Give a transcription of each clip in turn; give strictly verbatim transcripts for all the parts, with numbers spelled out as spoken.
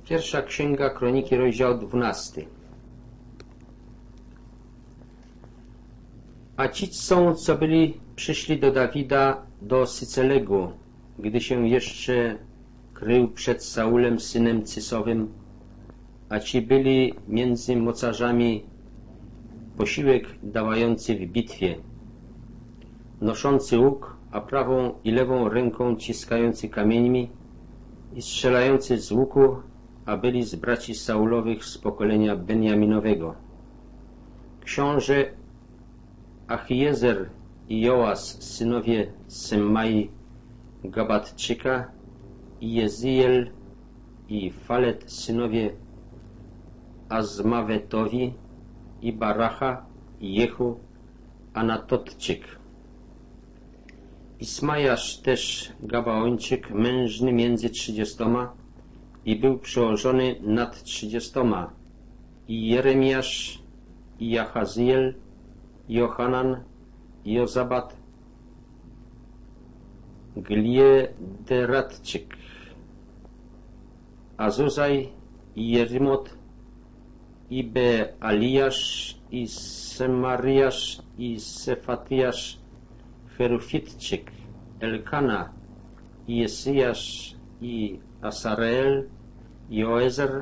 Pierwsza księga Kroniki, rozdział dwunasty. A ci są, co byli, przyszli do Dawida do Sycelegu, gdy się jeszcze krył przed Saulem, synem Cysowym, a ci byli między mocarzami posiłek dawający w bitwie, noszący łuk, a prawą i lewą ręką ciskający kamieniami i strzelający z łuku, a byli z braci Saulowych z pokolenia Benjaminowego. Książę Achiezer i Joas, synowie Semmai Gabatczyka, i Jeziel i Falet, synowie Azmawetowi, i Baracha i Jehu, Anatotczyk. Ismajasz też Gabaończyk, mężny między trzydziestoma i był przełożony nad trzydziestoma, i Jeremiasz, i Jahaziel, i Johanan, i Jozabat, Gliederatczyk, Azuzaj, i Jerimot, i Bealiasz, i Semariasz, i Sefatiasz, Ferufitczyk, Elkana, i Jesyjasz, i Asareel, i Oezer,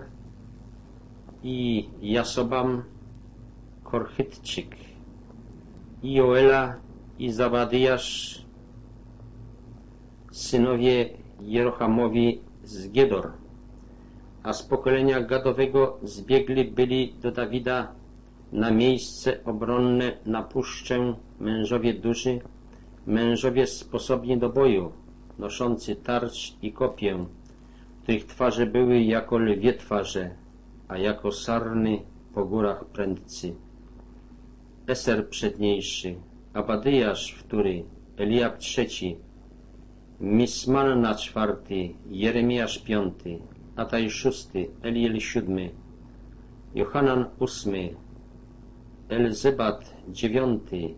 i Jasobam, Korchytczyk, i Joela, i Zabadiasz, synowie Jerohamowi z Gedor. A z pokolenia Gadowego zbiegli byli do Dawida na miejsce obronne, na puszczę, mężowie duży, mężowie sposobni do boju, noszący tarcz i kopię, których twarze były jako lwie twarze, a jako sarny po górach prędcy. Eser przedniejszy, Abadyjasz wtóry, Eliab trzeci, Mismanna czwarty, Jeremiasz piąty, Ataj szósty, Eliel siódmy, Johanan ósmy, Elzebat dziewiąty,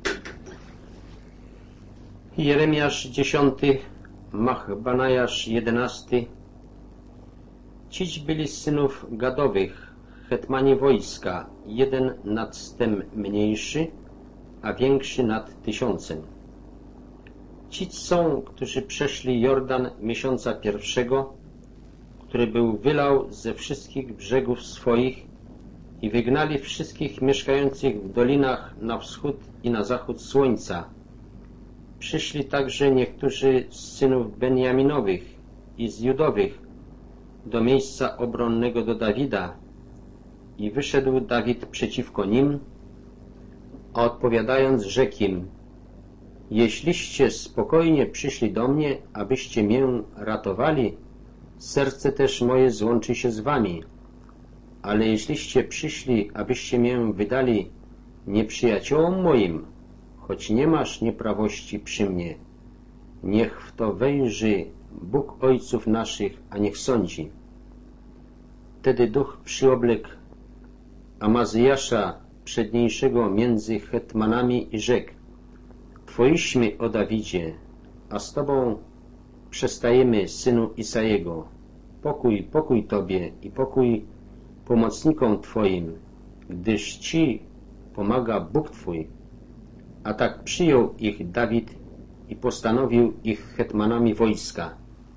Jeremiasz dziesiąty, Machbanajasz jedenasty. Cić byli z synów Gadowych, hetmani wojska, jeden nad stem mniejszy, a większy nad tysiącem. Cić są, którzy przeszli Jordan miesiąca pierwszego, który był wylał ze wszystkich brzegów swoich, i wygnali wszystkich mieszkających w dolinach na wschód i na zachód słońca. Przyszli także niektórzy z synów Benjaminowych i z Judowych do miejsca obronnego do Dawida, i wyszedł Dawid przeciwko nim, a odpowiadając rzekł im: jeśliście spokojnie przyszli do mnie, abyście mię ratowali, serce też moje złączy się z wami. Ale jeśliście przyszli, abyście mię wydali nieprzyjaciołom moim, choć nie masz nieprawości przy mnie, niech w to wejrzy Bóg ojców naszych, a niech sądzi. Wtedy duch przyoblekł Amazyjasza przedniejszego między hetmanami i rzekł: Twoiśmy, o Dawidzie, a z Tobą przestajemy, synu Isajego. Pokój, pokój Tobie i pokój pomocnikom Twoim, gdyż Ci pomaga Bóg Twój. A tak przyjął ich Dawid i postanowił ich hetmanami wojska.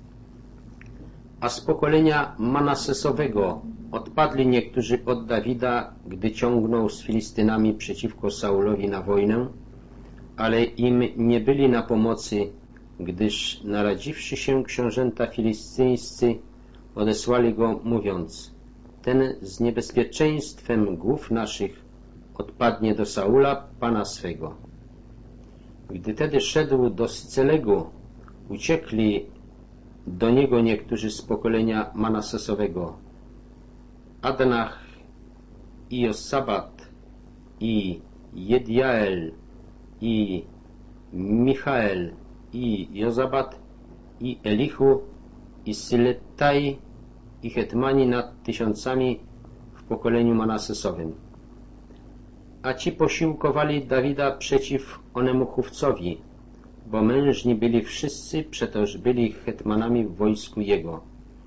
A z pokolenia Manasesowego odpadli niektórzy od Dawida, gdy ciągnął z Filistynami przeciwko Saulowi na wojnę, ale im nie byli na pomocy, gdyż naradziwszy się książęta filistyńscy odesłali go, mówiąc: ten z niebezpieczeństwem głów naszych odpadnie do Saula, pana swego. Gdy tedy szedł do Sycelegu, uciekli do niego niektórzy z pokolenia Manasesowego: Adnach i Josabat i Jedjael i Michael i Jozabat i Elichu i Syletaj i hetmani nad tysiącami w pokoleniu Manasesowym. A ci posiłkowali Dawida przeciw onemu chówcowi, bo mężni byli wszyscy, przetoż byli hetmanami w wojsku jego.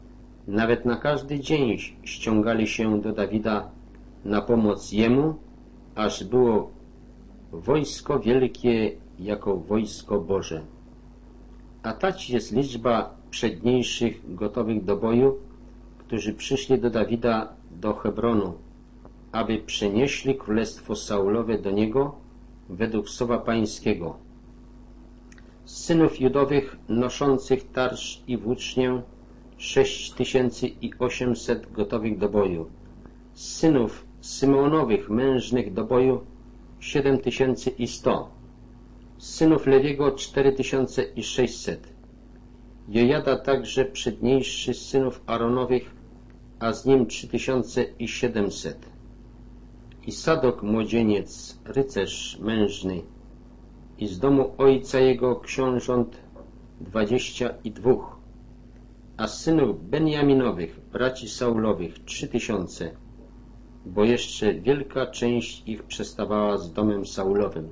Nawet na każdy dzień ściągali się do Dawida na pomoc jemu, aż było wojsko wielkie jako wojsko Boże. A tać jest liczba przedniejszych gotowych do boju, którzy przyszli do Dawida do Hebronu, aby przenieśli królestwo Saulowe do niego według słowa pańskiego. Z synów judowych noszących tarcz i włócznię sześć tysięcy i osiemset gotowych do boju. Z synów Symeonowych mężnych do boju siedem tysięcy i sto. Z synów Lewiego cztery tysiące i sześćset. Jojada także przedniejszy z synów Aaronowych, a z nim trzy tysiące i siedemset. I Sadok młodzieniec, rycerz mężny, i z domu ojca jego książąt dwadzieścia i dwóch, a z synów Benjaminowych, braci Saulowych, trzy tysiące, bo jeszcze wielka część ich przestawała z domem Saulowym.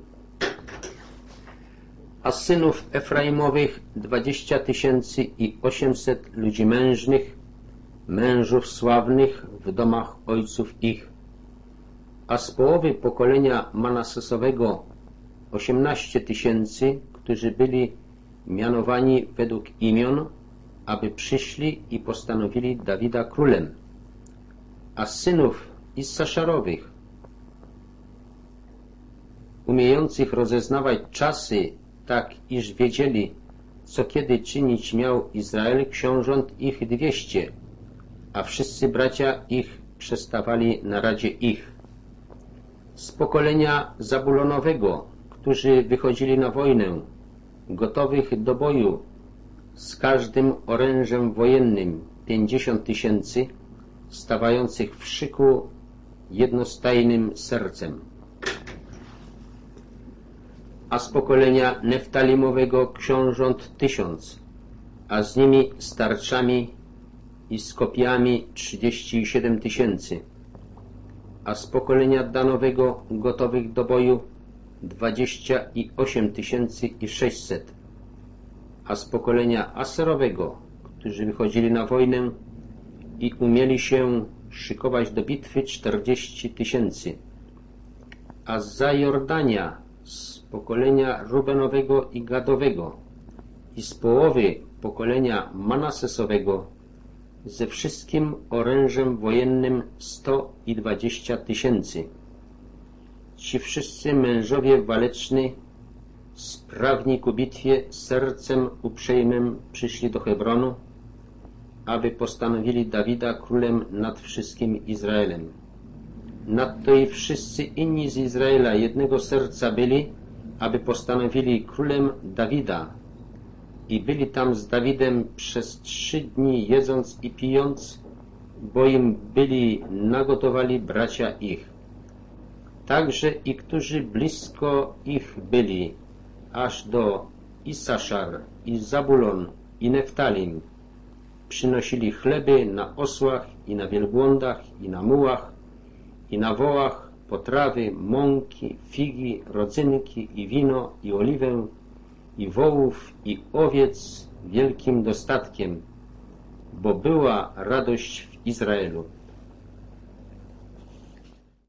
A z synów Efraimowych dwadzieścia tysięcy i osiemset ludzi mężnych, mężów sławnych w domach ojców ich, a z połowy pokolenia Manasesowego osiemnaście tysięcy, którzy byli mianowani według imion, aby przyszli i postanowili Dawida królem. A z synów Issaszarowych, umiejących rozeznawać czasy, tak iż wiedzieli, co kiedy czynić miał Izrael, książąt ich dwieście, a wszyscy bracia ich przestawali na radzie ich. Z pokolenia Zabulonowego, którzy wychodzili na wojnę, gotowych do boju, z każdym orężem wojennym pięćdziesiąt tysięcy, stawających w szyku jednostajnym sercem. A z pokolenia Neftalimowego książąt tysiąc, a z nimi starczami i z kopiami trzydzieści siedem tysięcy. A z pokolenia Danowego gotowych do boju dwadzieścia osiem tysięcy i sześćset. A z pokolenia Aserowego, którzy wychodzili na wojnę i umieli się szykować do bitwy, czterdzieści tysięcy. A zza Jordania, z pokolenia Rubenowego i Gadowego i z połowy pokolenia Manasesowego ze wszystkim orężem wojennym sto i dwadzieścia tysięcy. Ci wszyscy mężowie waleczni, sprawni ku bitwie, sercem uprzejmym przyszli do Hebronu, aby postanowili Dawida królem nad wszystkim Izraelem. Nadto i wszyscy inni z Izraela jednego serca byli, aby postanowili królem Dawida, i byli tam z Dawidem przez trzy dni, jedząc i pijąc, bo im byli nagotowali bracia ich. Także i którzy blisko ich byli, aż do Issaszar i Zabulon i Neftalim, przynosili chleby na osłach i na wielbłądach i na mułach i na wołach, potrawy, mąki, figi, rodzynki i wino i oliwę i wołów i owiec wielkim dostatkiem, bo była radość w Izraelu.